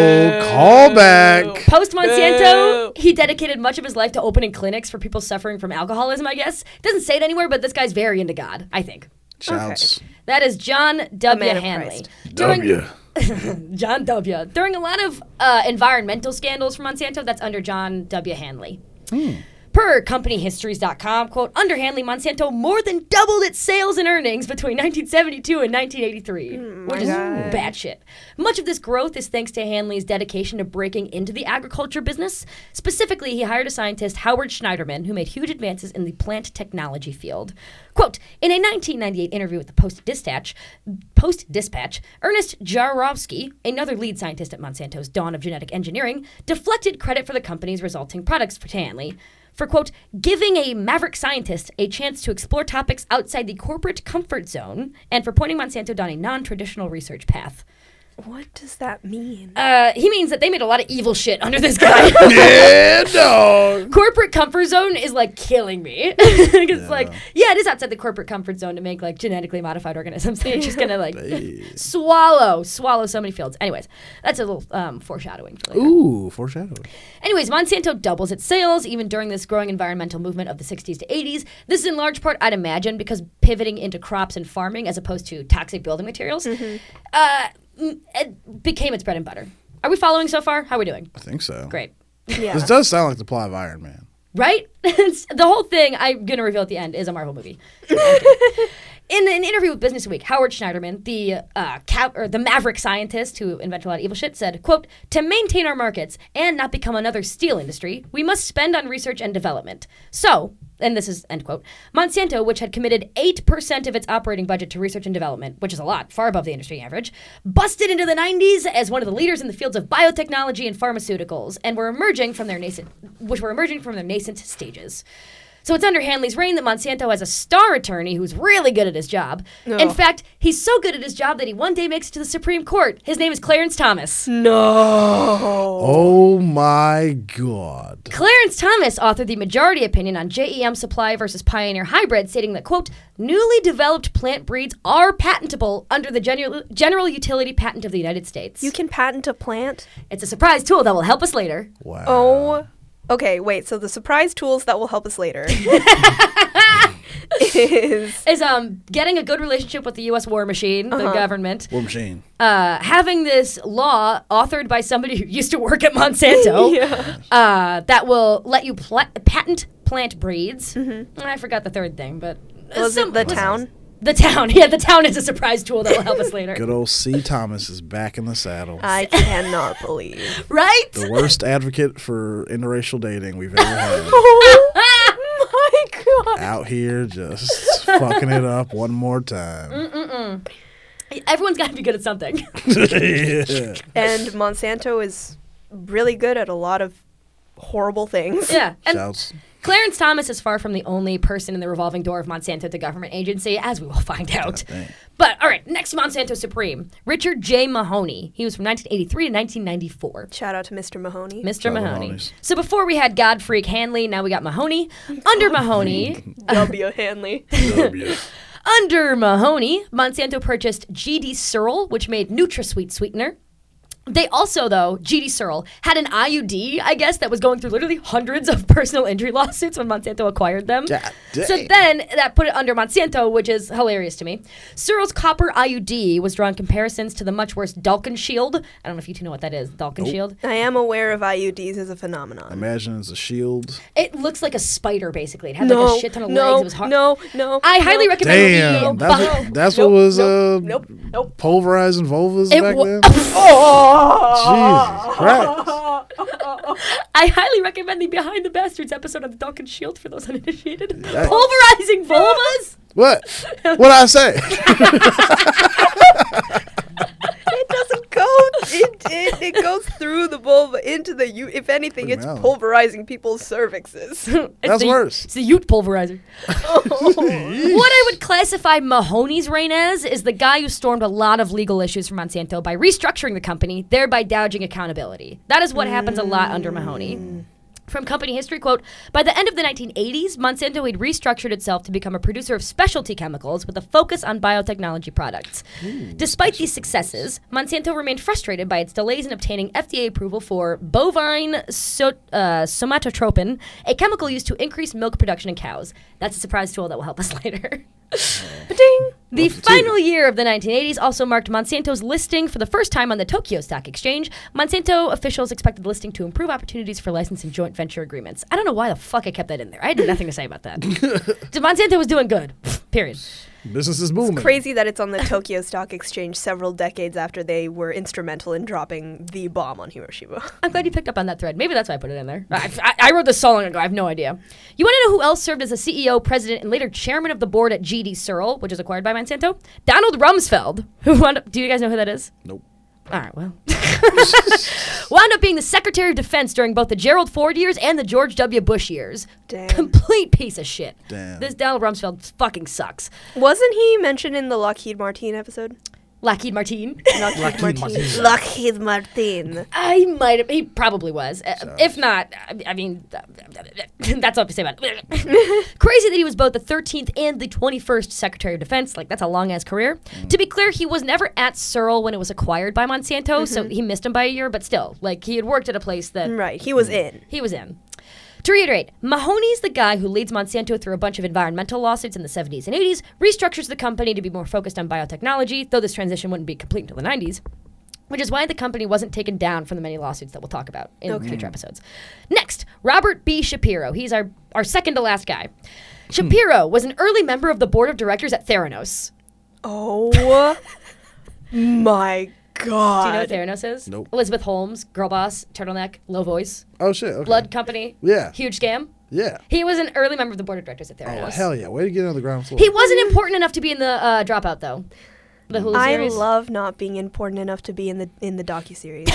callback. Post Monsanto, he dedicated much of his life to opening clinics for people suffering from alcoholism, I guess. Doesn't say it anywhere, but this guy's very into God, I think. Shouts. Okay. That is John W. Hanley. W. John W. During a lot of uh, environmental scandals for Monsanto, that's under John W. Hanley. Hmm. Per company histories dot com, quote, under Hanley, Monsanto more than doubled its sales and earnings between nineteen seventy-two and nineteen eighty-three, mm, which is God. batshit. Much of this growth is thanks to Hanley's dedication to breaking into the agriculture business. Specifically, he hired a scientist, Howard Schneiderman, who made huge advances in the plant technology field. Quote, in a nineteen ninety-eight interview with the Post-Dispatch, Post-Dispatch, Ernest Jaworski, another lead scientist at Monsanto's dawn of genetic engineering, deflected credit for the company's resulting products for Hanley. For, quote, giving a maverick scientist a chance to explore topics outside the corporate comfort zone, and for pointing Monsanto down a non-traditional research path. What does that mean? Uh, he means that they made a lot of evil shit under this guy. Yeah, dog. Corporate comfort zone is, like, killing me. It's yeah. like, yeah, it is outside the corporate comfort zone to make, like, genetically modified organisms. They're just gonna, like, swallow, swallow so many fields. Anyways, that's a little um, foreshadowing for later. Ooh, foreshadowing. Anyways, Monsanto doubles its sales, even during this growing environmental movement of the sixties to eighties. This is in large part, I'd imagine, because pivoting into crops and farming as opposed to toxic building materials. Mm-hmm. Uh... It became its bread and butter. Are we following so far? How are we doing? I think so. Great. Yeah. This does sound like the plot of Iron Man. Right? The whole thing, I'm going to reveal at the end, is a Marvel movie. In an interview with Business Week, Howard Schneiderman, the uh, cap, or the maverick scientist who invented a lot of evil shit, said, quote, to maintain our markets and not become another steel industry, we must spend on research and development. So, and this is, end quote, Monsanto, which had committed eight percent of its operating budget to research and development, which is a lot, far above the industry average, busted into the nineties as one of the leaders in the fields of biotechnology and pharmaceuticals, and were emerging from their nascent, which were emerging from their nascent stages. So it's under Hanley's reign that Monsanto has a star attorney who's really good at his job. Oh. In fact, he's so good at his job that he one day makes it to the Supreme Court. His name is Clarence Thomas. No. Oh, my God. Clarence Thomas authored the majority opinion on J E M Supply versus Pioneer Hybrid, stating that, quote, newly developed plant breeds are patentable under the General, General Utility Patent of the United States. You can patent a plant? It's a surprise tool that will help us later. Wow. Oh, okay, wait, so the surprise tools that will help us later is... Is um getting a good relationship with the U S War Machine, uh-huh. the government. War Machine. Uh, having this law authored by somebody who used to work at Monsanto yeah. uh, that will let you pla- patent plant breeds. Mm-hmm. I forgot the third thing, but... Was some, it the town? The town. Yeah, the town is a surprise tool that will help us later. Good old C. Thomas is back in the saddle. I cannot believe. Right? The worst advocate for interracial dating we've ever had. Oh, my God. Out here just fucking it up one more time. Mm-mm-mm. Everyone's got to be good at something. Yeah. And Monsanto is really good at a lot of horrible things. Yeah. And Shouts. Clarence Thomas is far from the only person in the revolving door of Monsanto to government agency, as we will find out. But, all right, next Monsanto Supreme, Richard J. Mahoney. He was from nineteen eighty-three to nineteen ninety-four. Shout out to Mister Mahoney. Mister Mahoney. So before we had God Freak Hanley, now we got Mahoney. Under Mahoney... W. Hanley. W. Under Mahoney, Monsanto purchased G D Searle, which made NutraSweet sweetener. They also, though, G D Searle, had an I U D, I guess, that was going through literally hundreds of personal injury lawsuits when Monsanto acquired them. God dang. So then that put it under Monsanto, which is hilarious to me. Searle's copper I U D was drawing comparisons to the much worse Dalkin Shield. I don't know if you two know what that is, Dalkin Nope. Shield. I am aware of I U Ds as a phenomenon. Imagine it's a shield. It looks like a spider, basically. It had no, like a shit ton of no, legs. It was hard. no, no. I highly no. recommend Damn, it. that's No, what, that's nope, what was nope, uh, nope, nope. pulverizing vulvas It back wa- then? Oh! Jesus Christ. I highly recommend the Behind the Bastards episode on the Dalkin Shield for those uninitiated. That- Pulverizing vulvas? What? What'd I say? It doesn't go. It, it it goes through the vulva into the u. If anything, Fucking it's hell. pulverizing people's cervixes. It's That's the- worse. It's the Ute pulverizer. What I would classify Mahoney's reign as is the guy who stormed a lot of legal issues for Monsanto by restructuring the company, thereby gouging accountability. That is what happens a lot under Mahoney. From company history, quote, by the end of the nineteen eighties, Monsanto had restructured itself to become a producer of specialty chemicals with a focus on biotechnology products. Despite these successes, Monsanto remained frustrated by its delays in obtaining F D A approval for bovine so, uh, somatotropin, a chemical used to increase milk production in cows. That's a surprise tool that will help us later. Ding! The Welcome to final year of the nineteen eighties also marked Monsanto's listing for the first time on the Tokyo Stock Exchange. Monsanto officials expected the listing to improve opportunities for licensing joint venture agreements. I don't know why the fuck I kept that in there. I had nothing to say about that. Monsanto was doing good. Period. Business is booming. Crazy that it's on the Tokyo Stock Exchange several decades after they were instrumental in dropping the bomb on Hiroshima. I'm glad you picked up on that thread. Maybe that's why I put it in there. I, I, I wrote this so long ago. I have no idea. You want to know who else served as a C E O, president, and later chairman of the board at G D Searle, which is acquired by Monsanto? Donald Rumsfeld, who wound up, do you guys know who that is? Nope. All right, well. Wound up being the Secretary of Defense during both the Gerald Ford years and the George W. Bush years. Damn. Complete piece of shit. Damn. This Donald Rumsfeld fucking sucks. Wasn't he mentioned in the Lockheed Martin episode? Lockheed Martin. Lockheed Martin. Martin. Lockheed Martin. I might have. He probably was. Uh, if not, I, I mean, that's all I have to say about it. Crazy that he was both the thirteenth and the twenty-first Secretary of Defense. Like, that's a long ass career. Mm. To be clear, he was never at Searle when it was acquired by Monsanto, mm-hmm. so he missed him by a year. But still, like, he had worked at a place that Right, he was in. he was in. To reiterate, Mahoney's the guy who leads Monsanto through a bunch of environmental lawsuits in the seventies and eighties, restructures the company to be more focused on biotechnology, though this transition wouldn't be complete until the nineties, which is why the company wasn't taken down from the many lawsuits that we'll talk about in Okay. future episodes. Next, Robert B. Shapiro. He's our, our second to last guy. Shapiro was an early member of the board of directors at Theranos. Oh my Do you god. know what Theranos is? Nope. Elizabeth Holmes, girl boss, turtleneck, low voice, Oh, shit. Okay. blood company, Yeah. huge scam. Yeah. He was an early member of the board of directors at Theranos. Oh, hell yeah. Way to get on the ground floor. He wasn't important enough to be in the uh, Dropout, though. The Hulu I series. love not being important enough to be in the in the docuseries.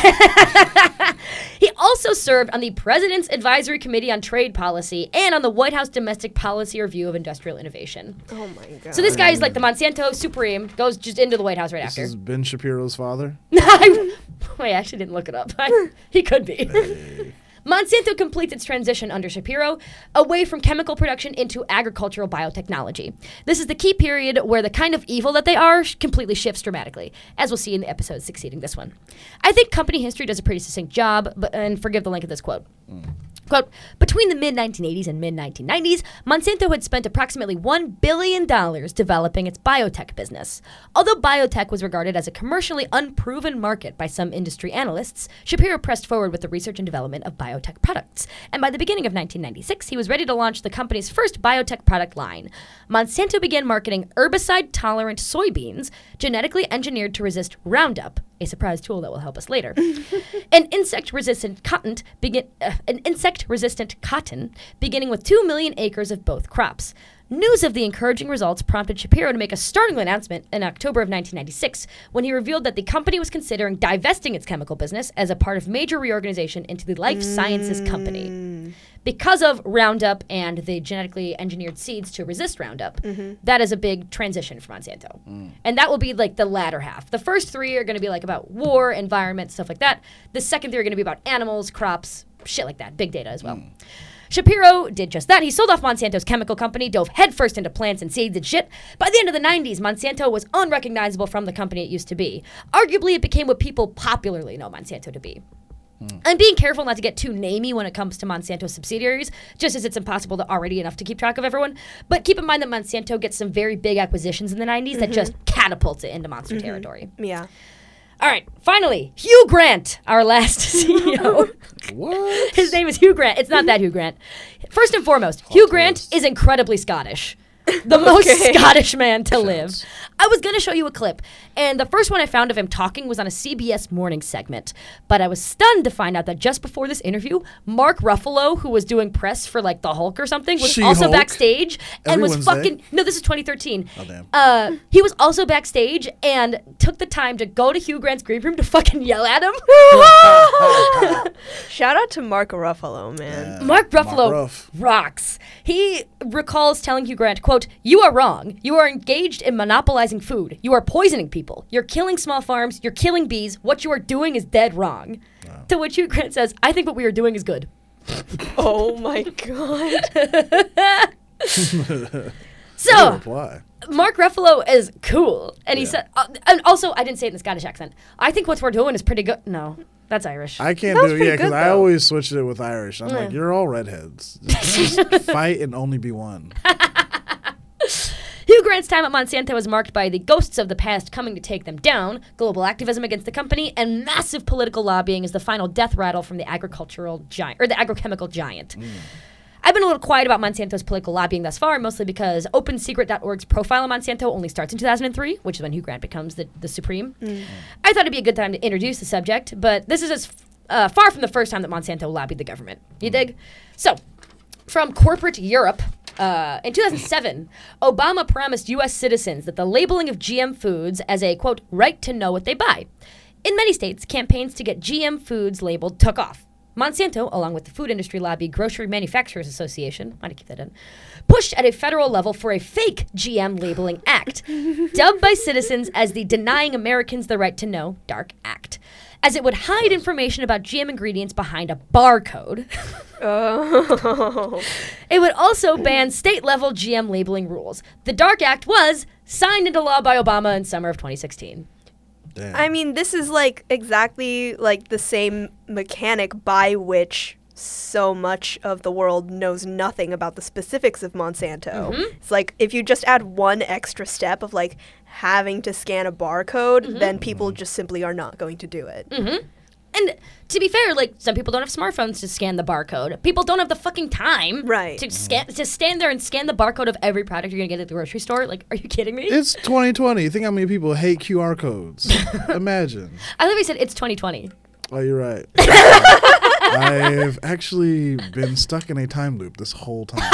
He also served on the President's Advisory Committee on Trade Policy and on the White House Domestic Policy Review of Industrial Innovation. Oh my god. So this guy is like the Monsanto Supreme, goes just into the White House right This after. is Ben Shapiro's father. I, wait, I actually didn't look it up. I, he could be. Monsanto completes its transition under Shapiro away from chemical production into agricultural biotechnology. This is the key period where the kind of evil that they are sh- completely shifts dramatically, as we'll see in the episodes succeeding this one. I think company history does a pretty succinct job, but, and forgive the link of this quote. Mm. Quote, between the mid nineteen eighties and mid nineteen nineties, Monsanto had spent approximately one billion dollars developing its biotech business. Although biotech was regarded as a commercially unproven market by some industry analysts, Shapiro pressed forward with the research and development of biotech products. And by the beginning of nineteen ninety-six, he was ready to launch the company's first biotech product line. Monsanto began marketing herbicide-tolerant soybeans, genetically engineered to resist Roundup, a surprise tool that will help us later. An insect-resistant cotton, begin, uh, an insect-resistant cotton, beginning with two million acres of both crops. News of the encouraging results prompted Shapiro to make a startling announcement in October of nineteen ninety-six when he revealed that the company was considering divesting its chemical business as a part of major reorganization into the Life Sciences Company. Because of Roundup and the genetically engineered seeds to resist Roundup, mm-hmm. that is a big transition for Monsanto. Mm. And that will be like the latter half. The first three are going to be like about war, environment, stuff like that. The second three are going to be about animals, crops, shit like that, big data as well. Mm. Shapiro did just that. He sold off Monsanto's chemical company, dove headfirst into plants and seeds and shit. By the end of the nineties, Monsanto was unrecognizable from the company it used to be. Arguably, it became what people popularly know Monsanto to be. Mm. I'm being careful not to get too namey when it comes to Monsanto subsidiaries, just as it's impossible to already enough to keep track of everyone. But keep in mind that Monsanto gets some very big acquisitions in the nineties mm-hmm. that just catapults it into monster mm-hmm. territory. Yeah. All right, finally, Hugh Grant, our last C E O. What? His name is Hugh Grant. It's not that Hugh Grant. First and foremost, Hot Hugh twist. Grant is incredibly Scottish. The okay. most Scottish man to live. I was going to show you a clip, and the first one I found of him talking was on a C B S morning segment. But I was stunned to find out that just before this interview, Mark Ruffalo, who was doing press for like the Hulk or something, was She-Hulk? also backstage and Every was Wednesday? fucking. No, this is twenty thirteen. Oh, damn. Uh, he was also backstage and took the time to go to Hugh Grant's green room to fucking yell at him. Shout out to Mark Ruffalo, man. Yeah. Mark Mark Ruffalo Ruff. rocks. He recalls telling Hugh Grant, quote, "You are wrong. You are engaged in monopolizing food. You are poisoning people. You're killing small farms. You're killing bees. What you are doing is dead wrong." Wow. To which Hugh Grant says, "I think what we are doing is good." Oh my god. So, reply. Mark Ruffalo is cool. And he Yeah. said, uh, and also, I didn't say it in a Scottish accent. I think what we're doing is pretty good. No, that's Irish. I can't That was do it, pretty yeah, because good, I though. always switched it with Irish. I'm Yeah. like, you're all redheads. Just fight and only be one. Hugh Grant's time at Monsanto was marked by the ghosts of the past coming to take them down, global activism against the company, and massive political lobbying as the final death rattle from the agricultural giant, or the agrochemical giant. Mm. I've been a little quiet about Monsanto's political lobbying thus far, mostly because open secret dot org's profile on Monsanto only starts in two thousand three, which is when Hugh Grant becomes the, the supreme. Mm. I thought it'd be a good time to introduce the subject, but this is as uh, far from the first time that Monsanto lobbied the government. You mm. dig? So, from corporate Europe, Uh, in two thousand seven, Obama promised U S citizens that the labeling of G M foods as a, quote, right to know what they buy. In many states, campaigns to get G M foods labeled took off. Monsanto, along with the food industry lobby Grocery Manufacturers Association, might keep that in, pushed at a federal level for a fake G M labeling act, dubbed by citizens as the Denying Americans the Right to Know DARK Act, as it would hide information about G M ingredients behind a barcode. Oh. It would also ban state-level G M labeling rules. The DARK Act was signed into law by Obama in summer of twenty sixteen. Damn. I mean, this is like exactly like the same mechanic by which so much of the world knows nothing about the specifics of Monsanto. Mm-hmm. It's like if you just add one extra step of like having to scan a barcode, mm-hmm. then people just simply are not going to do it. Mm-hmm. And to be fair, like, some people don't have smartphones to scan the barcode. People don't have the fucking time right. to scan to stand there and scan the barcode of every product you're going to get at the grocery store. Like, are you kidding me? It's twenty twenty. Think how many people hate Q R codes. Imagine. I literally said it's twenty twenty. Oh, you're right. I've actually been stuck in a time loop this whole time.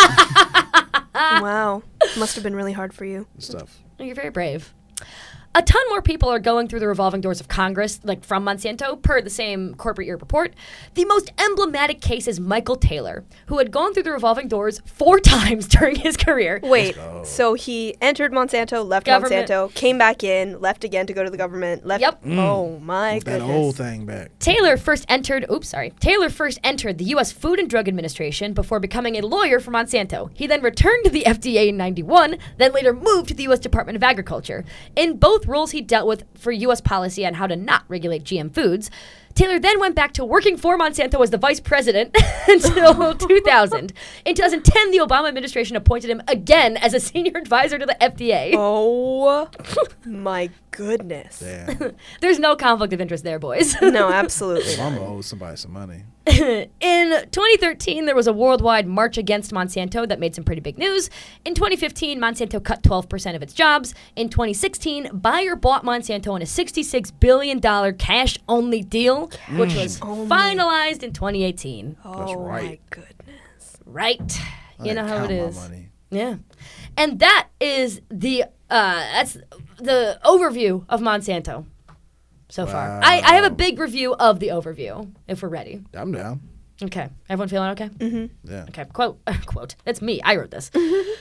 Wow. Must have been really hard for you. Stuff. You're very brave. A ton more people are going through the revolving doors of Congress, like from Monsanto, per the same corporate year report. The most emblematic case is Michael Taylor, who had gone through the revolving doors four times during his career. Wait, so he entered Monsanto, left Government. Monsanto, came back in, left again to go to the government, left. Yep. Mm. Oh my that goodness. That whole thing back. Taylor first entered, oops, sorry. Taylor first entered the U S Food and Drug Administration before becoming a lawyer for Monsanto. He then returned to the F D A in ninety-one, then later moved to the U S Department of Agriculture. In both roles, he dealt with for U S policy on how to not regulate G M foods. Taylor then went back to working for Monsanto as the vice president until two thousand. In two thousand ten, the Obama administration appointed him again as a senior advisor to the F D A. Oh my goodness. Damn. There's no conflict of interest there, boys. No, absolutely not. I'm gonna owe somebody some money. In twenty thirteen, there was a worldwide march against Monsanto that made some pretty big news. In twenty fifteen, Monsanto cut twelve percent of its jobs. In twenty sixteen, Bayer bought Monsanto in a sixty-six billion dollars cash-only deal, Cash which was only. finalized in twenty eighteen. Oh That's right. my goodness. Right. I You know how it count my is. money. Yeah. And that is the, uh, that's the overview of Monsanto so far. I, I have a big review of the overview, if we're ready. I'm down. Okay. Everyone feeling okay? Mm-hmm. Yeah. Okay, quote, quote. That's me. I wrote this.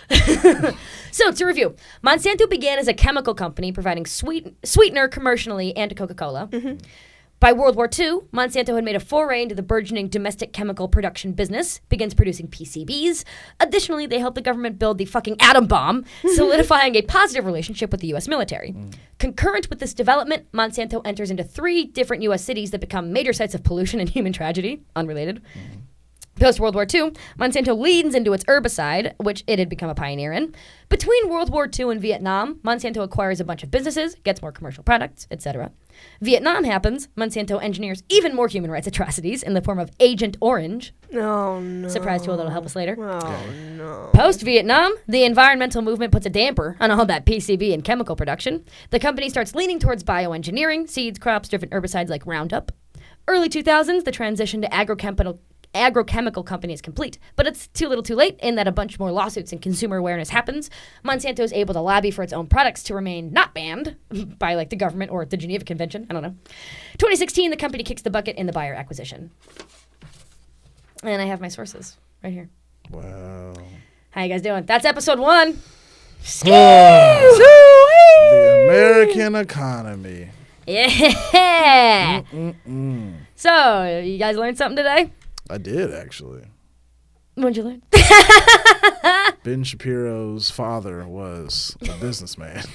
So, to review, Monsanto began as a chemical company providing sweet, sweetener commercially and to Coca-Cola. Mm-hmm. By World War Two, Monsanto had made a foray into the burgeoning domestic chemical production business, begins producing P C Bs. Additionally, they helped the government build the fucking atom bomb, solidifying a positive relationship with the U S military. Mm. Concurrent with this development, Monsanto enters into three different U S cities that become major sites of pollution and human tragedy, unrelated. Mm. Post-World War Two, Monsanto leans into its herbicide, which it had become a pioneer in. Between World War Two and Vietnam, Monsanto acquires a bunch of businesses, gets more commercial products, et cetera. Vietnam happens, Monsanto engineers even more human rights atrocities in the form of Agent Orange. Oh, no. Surprise tool that'll help us later. Oh, no. Post-Vietnam, the environmental movement puts a damper on all that P C B and chemical production. The company starts leaning towards bioengineering, seeds, crops, different herbicides like Roundup. Early two thousands, the transition to agrochemical agrochemical company is complete, but it's too little too late in that a bunch more lawsuits and consumer awareness happens. Monsanto is able to lobby for its own products to remain not banned by like the government or the Geneva Convention. I don't know. twenty sixteen, the company kicks the bucket in the Bayer acquisition. And I have my sources right here. Wow. How you guys doing? That's episode one. Oh, the American economy. Yeah. Mm-mm-mm. So, you guys learned something today? I did, actually. What'd you learn? Ben Shapiro's father was a businessman.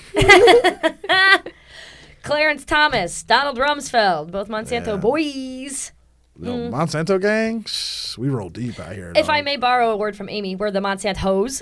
Clarence Thomas, Donald Rumsfeld, both Monsanto Yeah. boys. No, Mm. Monsanto gang, shh, we roll deep out here. If dog. I may borrow a word from Amy, we're the Monsanto hoes.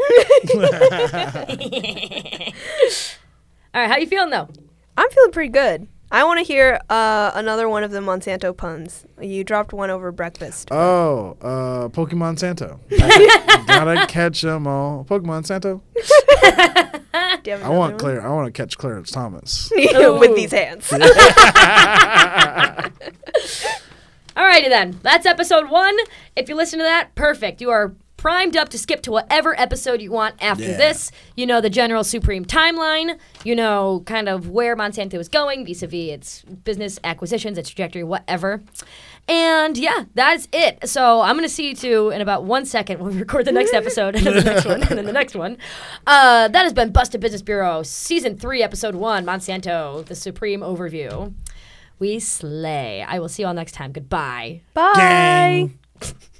All right, how you feeling though? I'm feeling pretty good. I want to hear uh, another one of the Monsanto puns. You dropped one over breakfast. Oh, uh, Pokemon Santo. Gotta, gotta catch 'em all. Pokemon Santo. Do you have I another want one? Claire. I want to catch Clarence Thomas. With these hands. Alrighty then, that's episode one. If you listen to that, perfect. You are primed up to skip to whatever episode you want after Yeah. this. You know the general supreme timeline. You know kind of where Monsanto is going vis-a-vis its business acquisitions, its trajectory, whatever. And yeah, that's it. So I'm going to see you two in about one second when we record the next episode, and then the next one, and then the next one. Uh, that has been Busted Business Bureau, Season three, Episode one, Monsanto, the Supreme Overview. We slay. I will see you all next time. Goodbye. Bye. Gang.